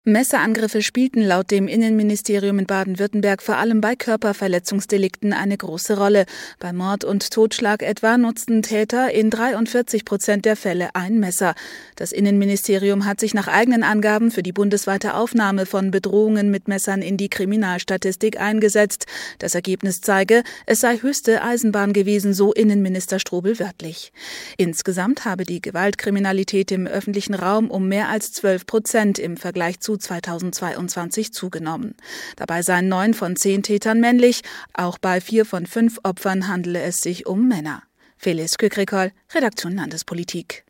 Messerangriffe spielten laut dem Innenministerium in Baden-Württemberg vor allem bei Körperverletzungsdelikten eine große Rolle. Bei Mord und Totschlag etwa nutzten Täter in 43% der Fälle ein Messer. Das Innenministerium hat sich nach eigenen Angaben für die bundesweite Aufnahme von Bedrohungen mit Messern in die Kriminalstatistik eingesetzt. Das Ergebnis zeige, es sei höchste Eisenbahn gewesen, so Innenminister Strobel wörtlich. Insgesamt habe die Gewaltkriminalität im öffentlichen Raum um mehr als 12% im Vergleich zu 2022 zugenommen. Dabei seien 9 von 10 Tätern männlich, auch bei 4 von 5 Opfern handele es sich um Männer. Felice Kükrikol, Redaktion Landespolitik.